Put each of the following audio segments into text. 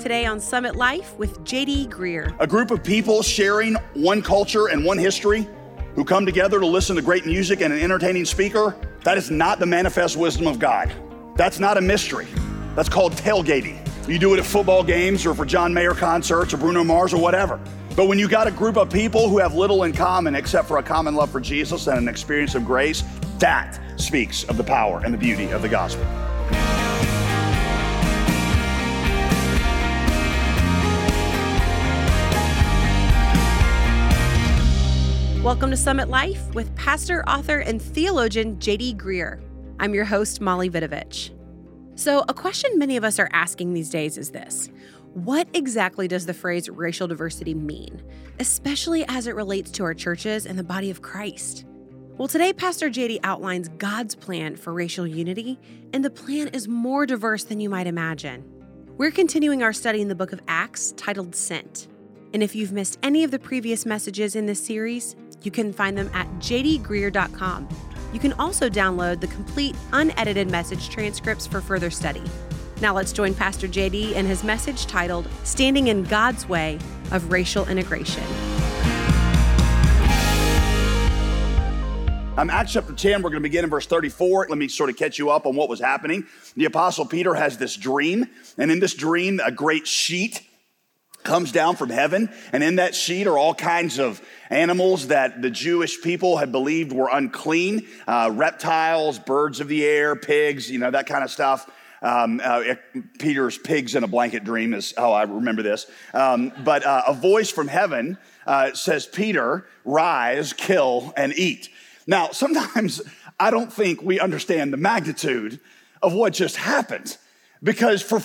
today on Summit Life with J.D. Greear. A group of people sharing one culture and one history who come together to listen to great music and an entertaining speaker, that is not the manifest wisdom of God. That's not a mystery. That's called tailgating. You do it at football games or for John Mayer concerts or Bruno Mars or whatever. But when you got a group of people who have little in common except for a common love for Jesus and an experience of grace, that speaks of the power and the beauty of the gospel. Welcome to Summit Life with pastor, author, and theologian J.D. Greear. I'm your host, Molly Vidovich. So a question many of us are asking these days is this: what exactly does the phrase racial diversity mean, especially as it relates to our churches and the body of Christ? Well, today, Pastor J.D. outlines God's plan for racial unity, and the plan is more diverse than you might imagine. We're continuing our study in the book of Acts titled Sent. And if you've missed any of the previous messages in this series, you can find them at jdgreear.com. You can also download the complete, unedited message transcripts for further study. Now let's join Pastor JD in his message titled, Standing in God's Way of Racial Integration. Acts chapter 10, we're going to begin in verse 34. Let me sort of catch you up on what was happening. The Apostle Peter has this dream, and in this dream, a great sheet comes down from heaven, and in that sheet are all kinds of animals that the Jewish people had believed were unclean, reptiles, birds of the air, pigs, that kind of stuff. Peter's pigs in a blanket dream is how I remember this. But a voice from heaven says, Peter, rise, kill, and eat. Now, sometimes I don't think we understand the magnitude of what just happened, because for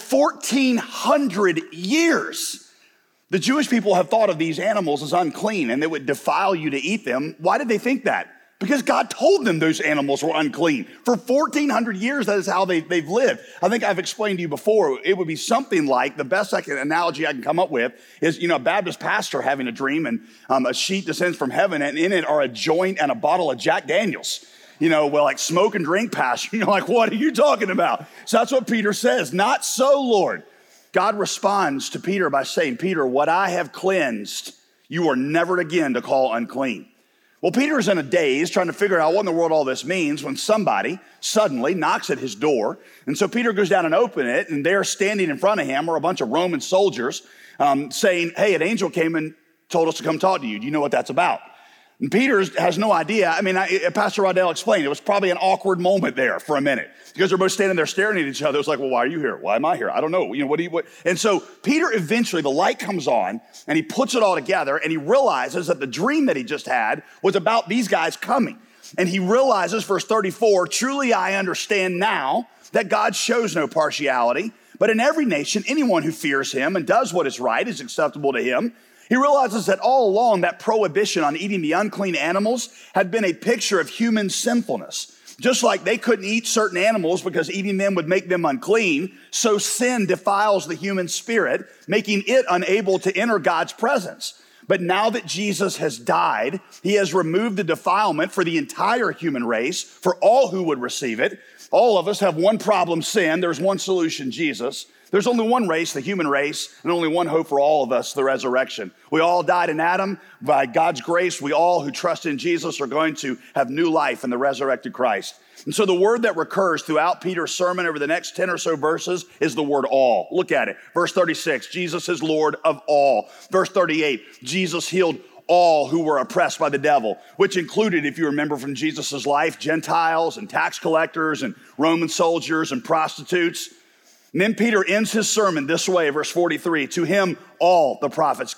1,400 years, the Jewish people have thought of these animals as unclean and they would defile you to eat them. Why did they think that? Because God told them those animals were unclean. For 1,400 years, that is how they've lived. I think I've explained to you before, it would be something like, the best analogy I can come up with is, a Baptist pastor having a dream and a sheet descends from heaven and in it are a joint and a bottle of Jack Daniels. Like smoke and drink pastor. You're like, what are you talking about? So that's what Peter says. Not so, Lord. God responds to Peter by saying, Peter, what I have cleansed, you are never again to call unclean. Well, Peter is in a daze trying to figure out what in the world all this means when somebody suddenly knocks at his door. And so Peter goes down and opens it, and there standing in front of him are a bunch of Roman soldiers saying, hey, an angel came and told us to come talk to you. Do you know what that's about? And Peter has no idea. Pastor Rodell explained, it was probably an awkward moment there for a minute because they're both standing there staring at each other. It's like, well, why are you here? Why am I here? I don't know. What? And so Peter eventually, the light comes on and he puts it all together and he realizes that the dream that he just had was about these guys coming. And he realizes, verse 34, truly I understand now that God shows no partiality, but in every nation, anyone who fears him and does what is right is acceptable to him. He realizes that all along that prohibition on eating the unclean animals had been a picture of human sinfulness. Just like they couldn't eat certain animals because eating them would make them unclean, so sin defiles the human spirit, making it unable to enter God's presence. But now that Jesus has died, he has removed the defilement for the entire human race, for all who would receive it. All of us have one problem, sin. There's one solution, Jesus. There's only one race, the human race, and only one hope for all of us, the resurrection. We all died in Adam. By God's grace, we all who trust in Jesus are going to have new life in the resurrected Christ. And so the word that recurs throughout Peter's sermon over the next 10 or so verses is the word all. Look at it. Verse 36, Jesus is Lord of all. Verse 38, Jesus healed all who were oppressed by the devil, which included, if you remember from Jesus' life, Gentiles and tax collectors and Roman soldiers and prostitutes. And then Peter ends his sermon this way, verse 43, to him all the prophets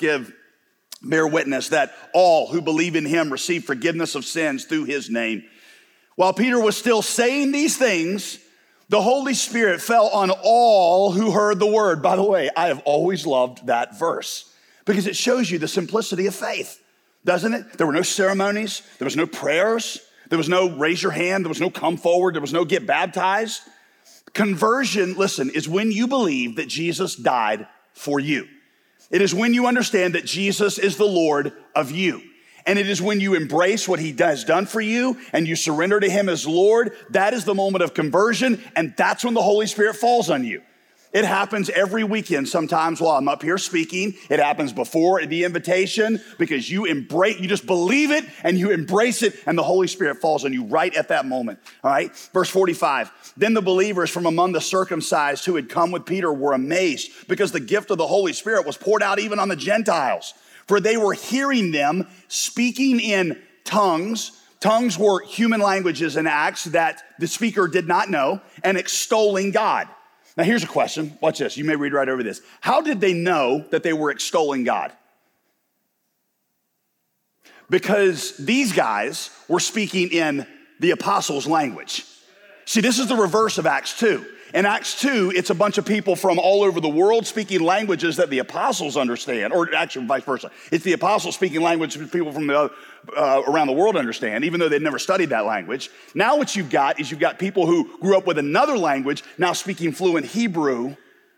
bear witness that all who believe in him receive forgiveness of sins through his name. While Peter was still saying these things, the Holy Spirit fell on all who heard the word. By the way, I have always loved that verse because it shows you the simplicity of faith, doesn't it? There were no ceremonies. There was no prayers. There was no raise your hand. There was no come forward. There was no get baptized. Conversion, listen, is when you believe that Jesus died for you. It is when you understand that Jesus is the Lord of you. And it is when you embrace what he has done for you and you surrender to him as Lord, that is the moment of conversion, and that's when the Holy Spirit falls on you. It happens every weekend sometimes while I'm up here speaking. It happens before the invitation because you just believe it and you embrace it and the Holy Spirit falls on you right at that moment, all right? Verse 45, then the believers from among the circumcised who had come with Peter were amazed because the gift of the Holy Spirit was poured out even on the Gentiles, for they were hearing them speaking in tongues. Tongues were human languages in Acts that the speaker did not know, and extolling God. Now, here's a question. Watch this. You may read right over this. How did they know that they were extolling God? Because these guys were speaking in the apostles' language. See, this is the reverse of Acts 2. In Acts 2, it's a bunch of people from all over the world speaking languages that the apostles understand, or actually vice versa. It's the apostles speaking language that people from around the world understand, even though they'd never studied that language. Now what you've got is you've got people who grew up with another language now speaking fluent Hebrew,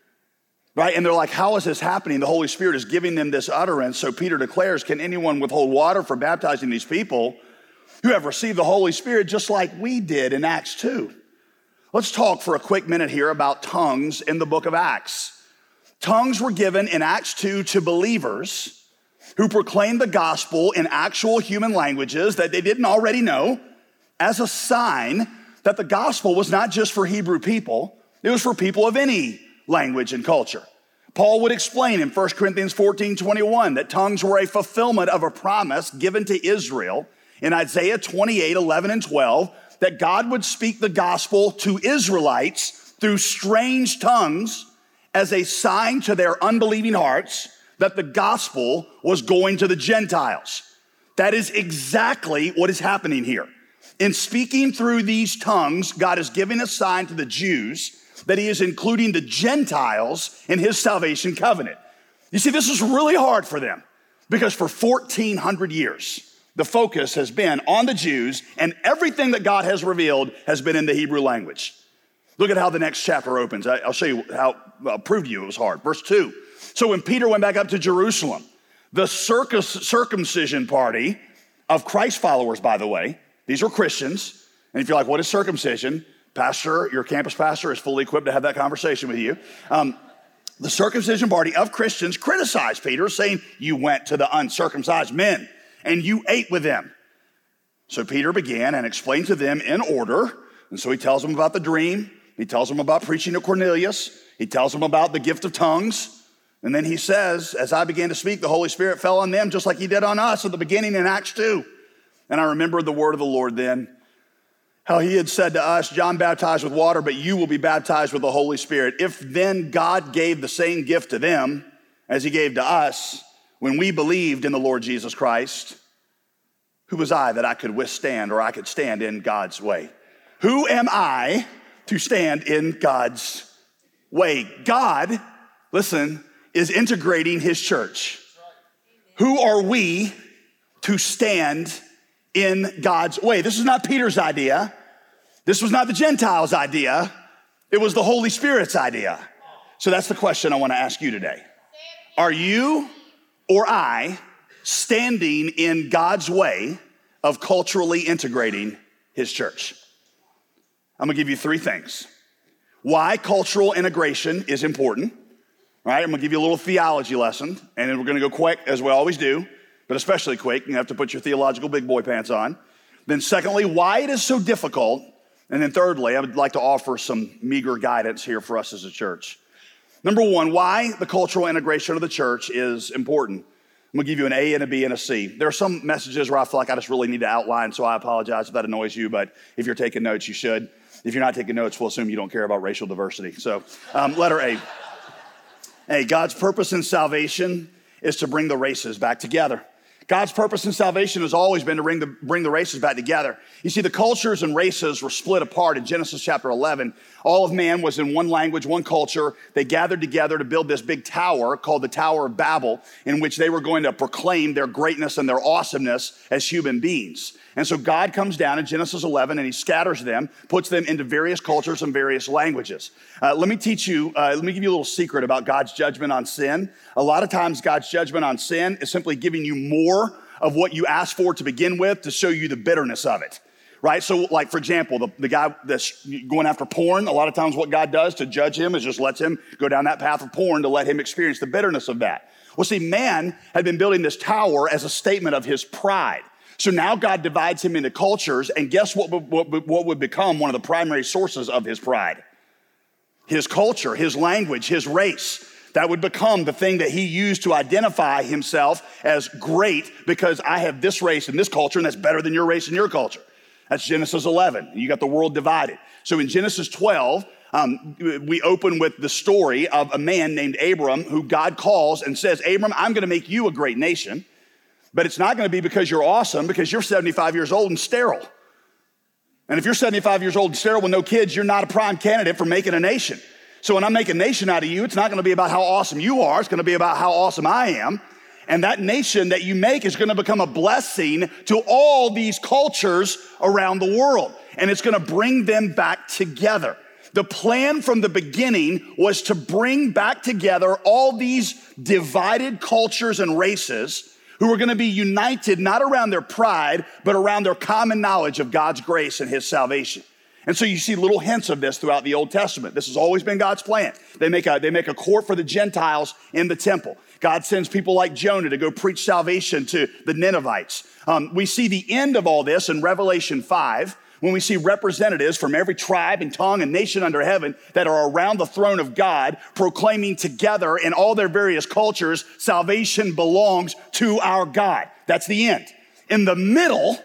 right? And they're like, how is this happening? The Holy Spirit is giving them this utterance. So Peter declares, can anyone withhold water for baptizing these people who have received the Holy Spirit just like we did in Acts 2? Let's talk for a quick minute here about tongues in the book of Acts. Tongues were given in Acts 2 to believers who proclaimed the gospel in actual human languages that they didn't already know as a sign that the gospel was not just for Hebrew people, it was for people of any language and culture. Paul would explain in 1 Corinthians 14:21 that tongues were a fulfillment of a promise given to Israel in Isaiah 28:11 and 12, that God would speak the gospel to Israelites through strange tongues as a sign to their unbelieving hearts that the gospel was going to the Gentiles. That is exactly what is happening here. In speaking through these tongues, God is giving a sign to the Jews that he is including the Gentiles in his salvation covenant. You see, this is really hard for them because for 1,400 years, the focus has been on the Jews, and everything that God has revealed has been in the Hebrew language. Look at how the next chapter opens. I'll show you how, I'll prove to you it was hard. Verse 2. So when Peter went back up to Jerusalem, the circumcision party of Christ followers, by the way, these were Christians. And if you're like, what is circumcision? Pastor, your campus pastor is fully equipped to have that conversation with you. The circumcision party of Christians criticized Peter, saying, you went to the uncircumcised men and you ate with them. So Peter began and explained to them in order. And so he tells them about the dream. He tells them about preaching to Cornelius. He tells them about the gift of tongues. And then he says, as I began to speak, the Holy Spirit fell on them just like he did on us at the beginning in Acts 2. And I remembered the word of the Lord then, how he had said to us, John baptized with water, but you will be baptized with the Holy Spirit. If then God gave the same gift to them as he gave to us, when we believed in the Lord Jesus Christ, who was I that I could withstand or I could stand in God's way? Who am I to stand in God's way? God, listen, is integrating his church. Who are we to stand in God's way? This is not Peter's idea. This was not the Gentiles' idea. It was the Holy Spirit's idea. So that's the question I want to ask you today. Are you or I standing in God's way of culturally integrating his church? I'm gonna give you three things. Why cultural integration is important, right? I'm gonna give you a little theology lesson, and then we're gonna go quick, as we always do, but especially quick. You have to put your theological big boy pants on. Then secondly, why it is so difficult. And then thirdly, I would like to offer some meager guidance here for us as a church. Number one, why the cultural integration of the church is important. I'm gonna give you an A and a B and a C. There are some messages where I feel like I just really need to outline, so I apologize if that annoys you, but if you're taking notes, you should. If you're not taking notes, we'll assume you don't care about racial diversity. So letter A. Hey, God's purpose in salvation is to bring the races back together. God's purpose in salvation has always been to bring the races back together. You see, the cultures and races were split apart in Genesis chapter 11. All of man was in one language, one culture. They gathered together to build this big tower called the Tower of Babel, in which they were going to proclaim their greatness and their awesomeness as human beings. And so God comes down in Genesis 11 and he scatters them, puts them into various cultures and various languages. Let me give you a little secret about God's judgment on sin. A lot of times God's judgment on sin is simply giving you more of what you asked for to begin with to show you the bitterness of it. right? So like, for example, the guy that's going after porn, a lot of times what God does to judge him is just lets him go down that path of porn to let him experience the bitterness of that. Well, see, man had been building this tower as a statement of his pride. So now God divides him into cultures, and guess what would become one of the primary sources of his pride? His culture, his language, his race. That would become the thing that he used to identify himself as great because I have this race and this culture, and that's better than your race and your culture. That's Genesis 11. You got the world divided. So in Genesis 12, we open with the story of a man named Abram who God calls and says, Abram, I'm going to make you a great nation, but it's not going to be because you're awesome, because you're 75 years old and sterile. And if you're 75 years old and sterile with no kids, you're not a prime candidate for making a nation. So when I make a nation out of you, it's not going to be about how awesome you are. It's going to be about how awesome I am. And that nation that you make is going to become a blessing to all these cultures around the world. And it's going to bring them back together. The plan from the beginning was to bring back together all these divided cultures and races who are going to be united not around their pride, but around their common knowledge of God's grace and his salvation. And so you see little hints of this throughout the Old Testament. This has always been God's plan. They make a court for the Gentiles in the temple. God sends people like Jonah to go preach salvation to the Ninevites. We see the end of all this in Revelation 5, when we see representatives from every tribe and tongue and nation under heaven that are around the throne of God, proclaiming together in all their various cultures, salvation belongs to our God. That's the end. In the middle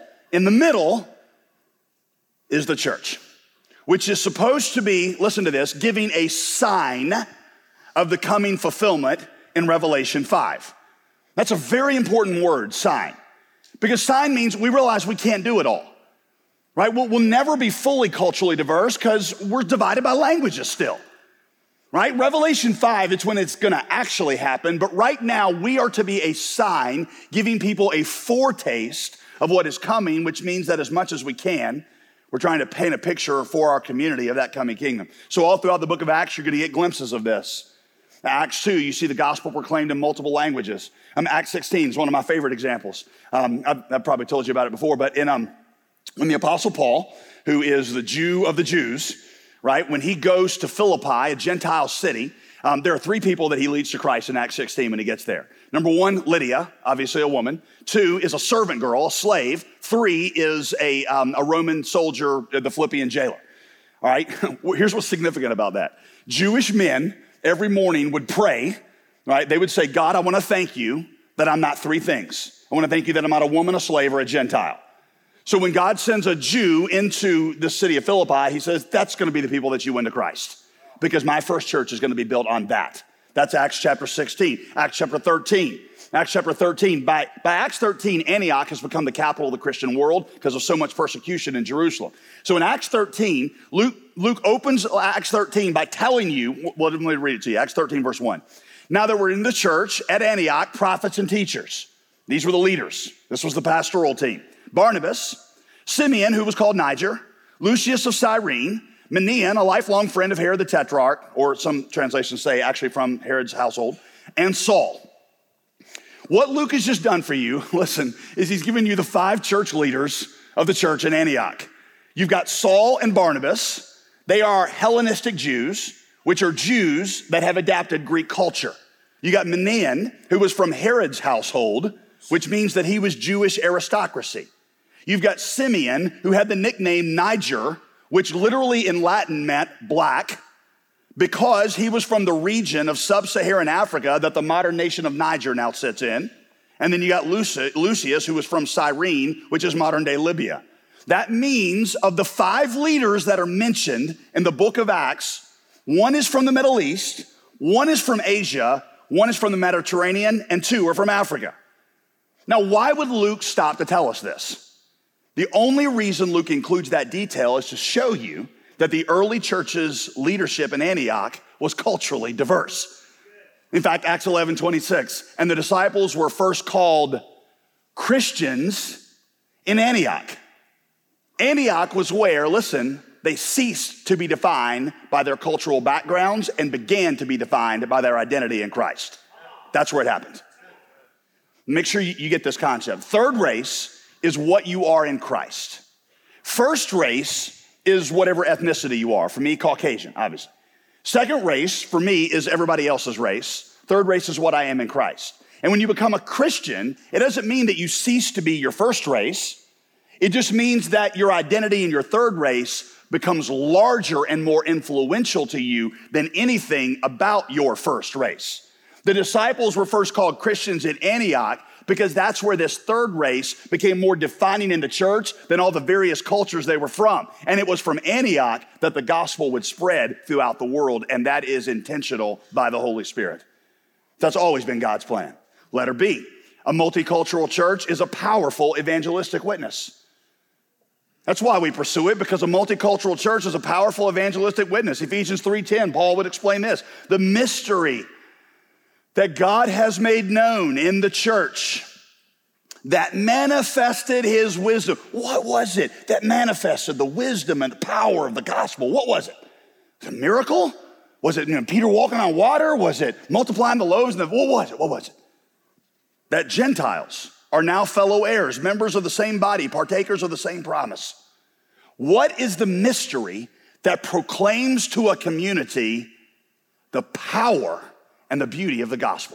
is the church, which is supposed to be, listen to this, giving a sign of the coming fulfillment in Revelation 5. That's a very important word, sign, because sign means we realize we can't do it all, right? We'll never be fully culturally diverse because we're divided by languages still, right? Revelation 5, it's when it's gonna actually happen, but right now we are to be a sign giving people a foretaste of what is coming, which means that as much as we can, we're trying to paint a picture for our community of that coming kingdom. So all throughout the book of Acts, you're gonna get glimpses of this. Acts 2, you see the gospel proclaimed in multiple languages. Acts 16 is one of my favorite examples. I've probably told you about it before, but when the Apostle Paul, who is the Jew of the Jews, right, when he goes to Philippi, a Gentile city, there are three people that he leads to Christ in Acts 16 when he gets there. Number one, Lydia, obviously a woman. Two is a servant girl, a slave. Three is a Roman soldier, the Philippian jailer. All right, here's what's significant about that. Jewish men every morning would pray, right? They would say, God, I want to thank you that I'm not three things. I want to thank you that I'm not a woman, a slave, or a Gentile. So when God sends a Jew into the city of Philippi, he says, that's going to be the people that you win to Christ, because my first church is going to be built on that. That's Acts chapter 16, Acts chapter 13. Acts chapter 13, by Acts 13, Antioch has become the capital of the Christian world because of so much persecution in Jerusalem. So in Acts 13, Luke opens Acts 13 by telling you, well, let me read it to you, Acts 13, verse 1. Now there were in the church at Antioch prophets and teachers. These were the leaders. This was the pastoral team. Barnabas, Simeon, who was called Niger, Lucius of Cyrene, Manaen, a lifelong friend of Herod the Tetrarch, or some translations say actually from Herod's household, and Saul. What Luke has just done for you, listen, is he's given you the 5 church leaders of the church in Antioch. You've got Saul and Barnabas. They are Hellenistic Jews, which are Jews that have adapted Greek culture. You got Manaen, who was from Herod's household, which means that he was Jewish aristocracy. You've got Simeon, who had the nickname Niger, which literally in Latin meant black, because he was from the region of sub-Saharan Africa that the modern nation of Niger now sits in. And then you got Lucius, who was from Cyrene, which is modern-day Libya. That means of the 5 leaders that are mentioned in the book of Acts, one is from the Middle East, one is from Asia, one is from the Mediterranean, and 2 are from Africa. Now, why would Luke stop to tell us this? The only reason Luke includes that detail is to show you that the early church's leadership in Antioch was culturally diverse. In fact, Acts 11:26, and the disciples were first called Christians in Antioch. Antioch was where, listen, they ceased to be defined by their cultural backgrounds and began to be defined by their identity in Christ. That's where it happened. Make sure you get this concept. Third race is what you are in Christ. First race is whatever ethnicity you are. For me, Caucasian, obviously. Second race, for me, is everybody else's race. Third race is what I am in Christ. And when you become a Christian, it doesn't mean that you cease to be your first race. It just means that your identity in your third race becomes larger and more influential to you than anything about your first race. The disciples were first called Christians at Antioch because that's where this third race became more defining in the church than all the various cultures they were from. And it was from Antioch that the gospel would spread throughout the world, and that is intentional by the Holy Spirit. That's always been God's plan. Letter B, a multicultural church is a powerful evangelistic witness. That's why we pursue it, because a multicultural church is a powerful evangelistic witness. Ephesians 3:10, Paul would explain this. The mystery that God has made known in the church that manifested his wisdom. What was it that manifested the wisdom and the power of the gospel? What was it? Was it a miracle? Was it Peter walking on water? Was it multiplying the loaves? What was it? What was it? That Gentiles are now fellow heirs, members of the same body, partakers of the same promise. What is the mystery that proclaims to a community the power and the beauty of the gospel?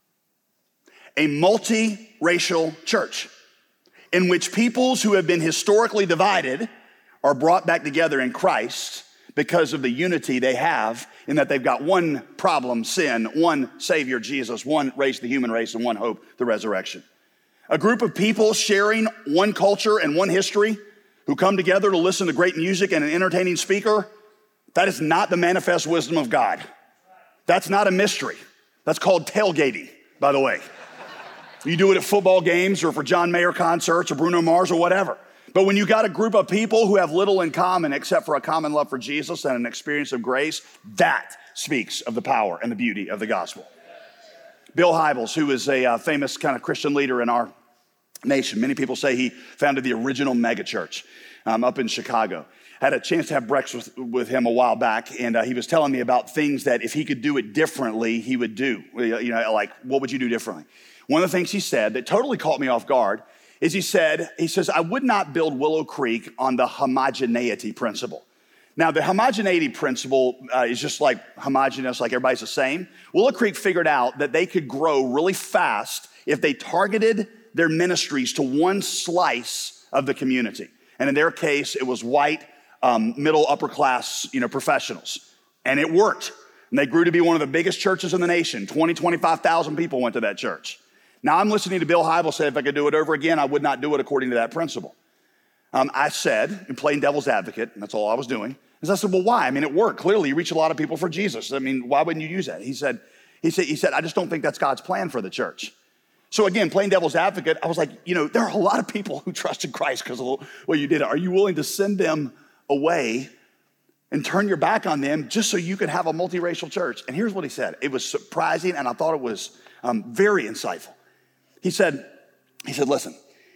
A multiracial church in which peoples who have been historically divided are brought back together in Christ because of the unity they have in that they've got one problem, sin, one Savior, Jesus, one race, the human race, and one hope, the resurrection. A group of people sharing one culture and one history who come together to listen to great music and an entertaining speaker, that is not the manifest wisdom of God. That's not a mystery. That's called tailgating, by the way. You do it at football games or for John Mayer concerts or Bruno Mars or whatever. But when you got a group of people who have little in common except for a common love for Jesus and an experience of grace, that speaks of the power and the beauty of the gospel. Bill Hybels, who is a famous kind of Christian leader in our nation. Many people say he founded the original megachurch up in Chicago. Had a chance to have breakfast with him a while back, and he was telling me about things that if he could do it differently, he would do. Like, what would you do differently? One of the things he said that totally caught me off guard is he says, I would not build Willow Creek on the homogeneity principle. Now, the homogeneity principle is just like homogeneous, like everybody's the same. Willow Creek figured out that they could grow really fast if they targeted their ministries to one slice of the community. And in their case, it was white, middle, upper class, professionals. And it worked. And they grew to be one of the biggest churches in the nation. 25,000 people went to that church. Now, I'm listening to Bill Hybels say if I could do it over again, I would not do it according to that principle. I said, in playing devil's advocate, and that's all I was doing, is I said, well, why? I mean, it worked. Clearly, you reach a lot of people for Jesus. I mean, why wouldn't you use that? He said, I just don't think that's God's plan for the church. So again, playing devil's advocate, I was like, there are a lot of people who trusted Christ because of what you did. Are you willing to send them away and turn your back on them just so you can have a multiracial church? And here's what he said. It was surprising, and I thought it was very insightful. He said, listen,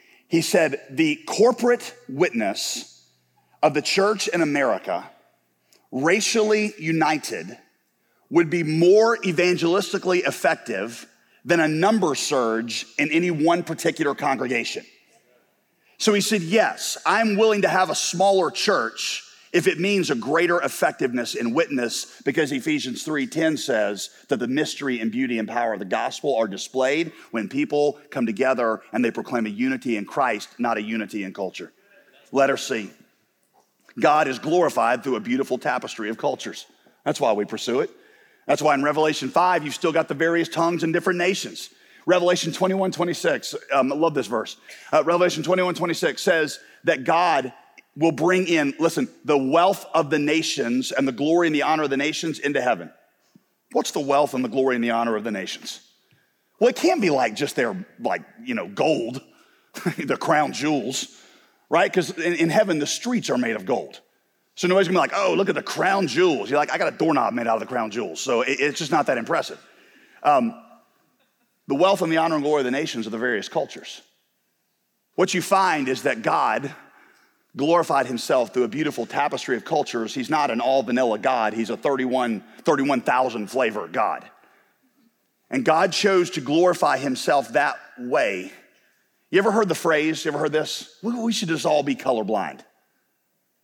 the corporate witness of the church in America, racially united, would be more evangelistically effective than a number surge in any one particular congregation. So he said, yes, I'm willing to have a smaller church if it means a greater effectiveness in witness, because Ephesians 3:10 says that the mystery and beauty and power of the gospel are displayed when people come together and they proclaim a unity in Christ, not a unity in culture. Letter C, God is glorified through a beautiful tapestry of cultures. That's why we pursue it. That's why in Revelation 5, you've still got the various tongues in different nations. Revelation 21:26, I love this verse. Revelation 21:26 says that God will bring in, listen, the wealth of the nations and the glory and the honor of the nations into heaven. What's the wealth and the glory and the honor of the nations? Well, it can't be like just their gold, the crown jewels, right? Because in heaven, the streets are made of gold. So nobody's gonna be like, oh, look at the crown jewels. You're like, I got a doorknob made out of the crown jewels. So it's just not that impressive. The wealth and the honor and glory of the nations of the various cultures. What you find is that God glorified himself through a beautiful tapestry of cultures. He's not an all vanilla God. He's a 31,000 flavor God. And God chose to glorify himself that way. You ever heard the phrase, you ever heard this? We should just all be colorblind.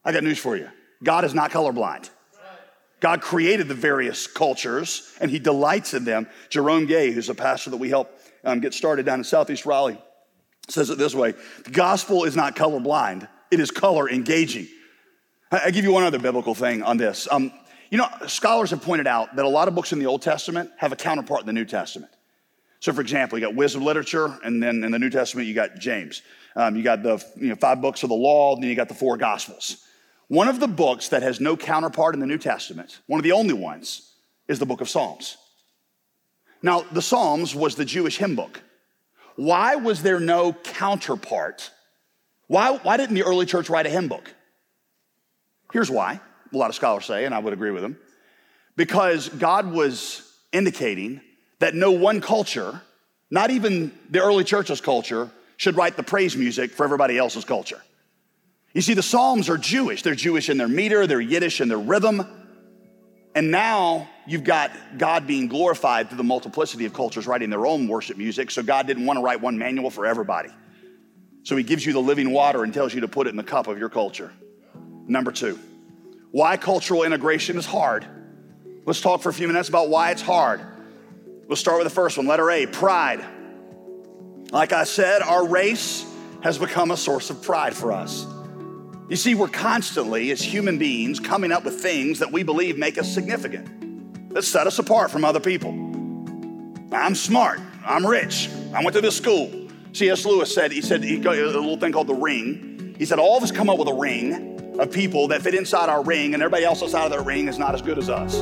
I got news for you. God is not colorblind. God created the various cultures, and he delights in them. Jerome Gay, who's a pastor that we help get started down in Southeast Raleigh, says it this way: the gospel is not colorblind, it is color engaging. I give you one other biblical thing on this. Scholars have pointed out that a lot of books in the Old Testament have a counterpart in the New Testament. So for example, you got wisdom literature, and then in the New Testament, you got James. You got the 5 books of the law, and then you got the 4 Gospels. One of the books that has no counterpart in the New Testament, one of the only ones, is the book of Psalms. Now, the Psalms was the Jewish hymn book. Why was there no counterpart? Why didn't the early church write a hymn book? Here's why, a lot of scholars say, and I would agree with them. Because God was indicating that no one culture, not even the early church's culture, should write the praise music for everybody else's culture. You see, the Psalms are Jewish. They're Jewish in their meter, they're Yiddish in their rhythm. And now you've got God being glorified through the multiplicity of cultures writing their own worship music. So God didn't want to write one manual for everybody. So he gives you the living water and tells you to put it in the cup of your culture. Number 2, why cultural integration is hard. Let's talk for a few minutes about why it's hard. We'll start with the first one, letter A, pride. Like I said, our race has become a source of pride for us. You see, we're constantly, as human beings, coming up with things that we believe make us significant, that set us apart from other people. I'm smart. I'm rich. I went to this school. C.S. Lewis said, he got a little thing called the ring. He said, all of us come up with a ring of people that fit inside our ring, and everybody else outside of their ring is not as good as us.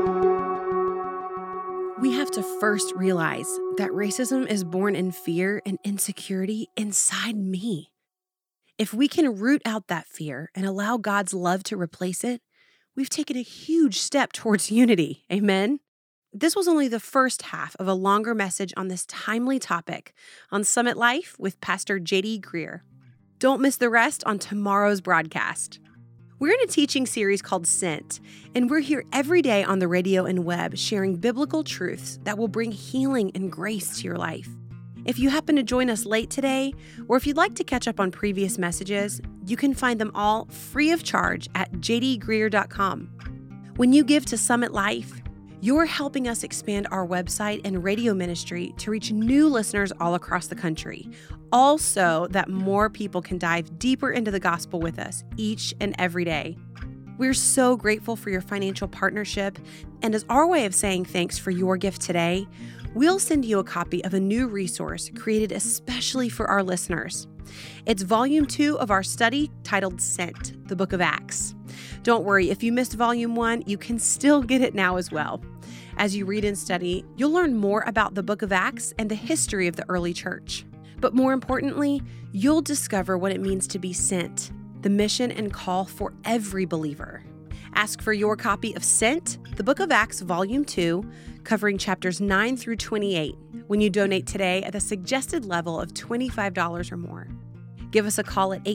We have to first realize that racism is born in fear and insecurity inside me. If we can root out that fear and allow God's love to replace it, we've taken a huge step towards unity. Amen? This was only the first half of a longer message on this timely topic on Summit Life with Pastor J.D. Greear. Don't miss the rest on tomorrow's broadcast. We're in a teaching series called Sent, and we're here every day on the radio and web sharing biblical truths that will bring healing and grace to your life. If you happen to join us late today, or if you'd like to catch up on previous messages, you can find them all free of charge at jdgreear.com. When you give to Summit Life, you're helping us expand our website and radio ministry to reach new listeners all across the country, also that more people can dive deeper into the gospel with us each and every day. We're so grateful for your financial partnership, and as our way of saying thanks for your gift today, we'll send you a copy of a new resource created especially for our listeners. It's Volume 2 of our study titled Sent, the Book of Acts. Don't worry, if you missed Volume 1, you can still get it now as well. As you read and study, you'll learn more about the Book of Acts and the history of the early church. But more importantly, you'll discover what it means to be sent, the mission and call for every believer. Ask for your copy of Sent, the Book of Acts, Volume 2, covering chapters 9 through 28, when you donate today at the suggested level of $25 or more. Give us a call at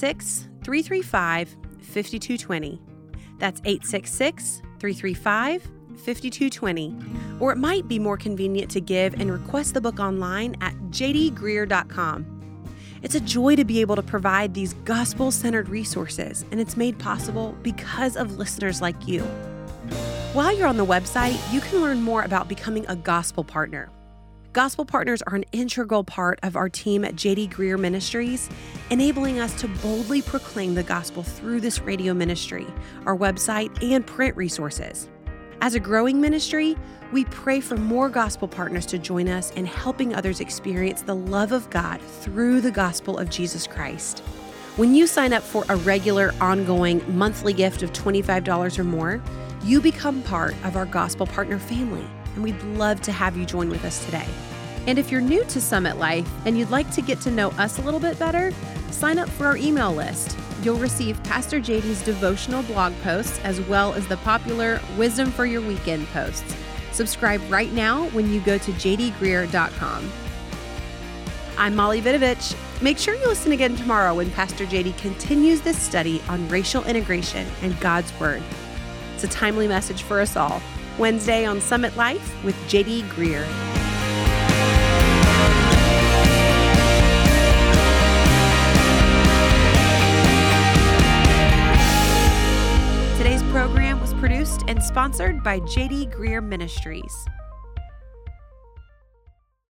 866-335-5220. That's 866-335-5220. Or it might be more convenient to give and request the book online at jdgreear.com. It's a joy to be able to provide these gospel-centered resources, and it's made possible because of listeners like you. While you're on the website, you can learn more about becoming a gospel partner. Gospel partners are an integral part of our team at J.D. Greear Ministries, enabling us to boldly proclaim the gospel through this radio ministry, our website, and print resources. As a growing ministry, we pray for more gospel partners to join us in helping others experience the love of God through the gospel of Jesus Christ. When you sign up for a regular, ongoing, monthly gift of $25 or more, you become part of our gospel partner family, and we'd love to have you join with us today. And if you're new to Summit Life and you'd like to get to know us a little bit better, sign up for our email list. You'll receive Pastor JD's devotional blog posts as well as the popular Wisdom for Your Weekend posts. Subscribe right now when you go to jdgreear.com. I'm Molly Vidovich. Make sure you listen again tomorrow when Pastor JD continues this study on racial integration and God's Word. It's a timely message for us all. Wednesday on Summit Life with J.D. Greear. sponsored by J.D. Greear Ministries.